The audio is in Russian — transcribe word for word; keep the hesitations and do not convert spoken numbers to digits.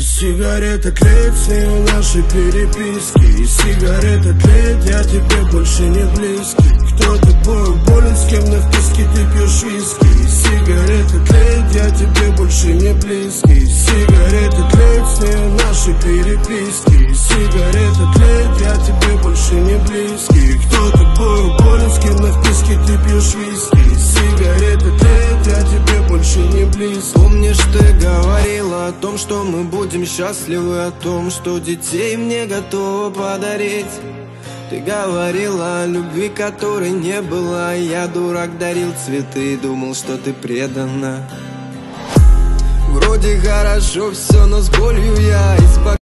Сигарета тлеет, с нею наши переписки. И сигарета тлеет, я тебе больше не близкий. Кто тобой болен, с кем на вписке ты пьешь виски. И сигарета тлеет, я тебе больше не близкий. Сигарета тлеет, с нею наши переписки. И сигарета тлеет, я тебе больше не близкий. Кто тобой болен, с кем на вписке ты пьешь виски. И сигарета тлеет, я тебе больше не близкий. Помнишь, ты говорила о том, что мы будем счастливы, о том, что детей мне готова подарить. Ты говорила о любви, которой не было. Я, дурак, дарил цветы и думал, что ты предана. Вроде хорошо все, но с болью я избавился.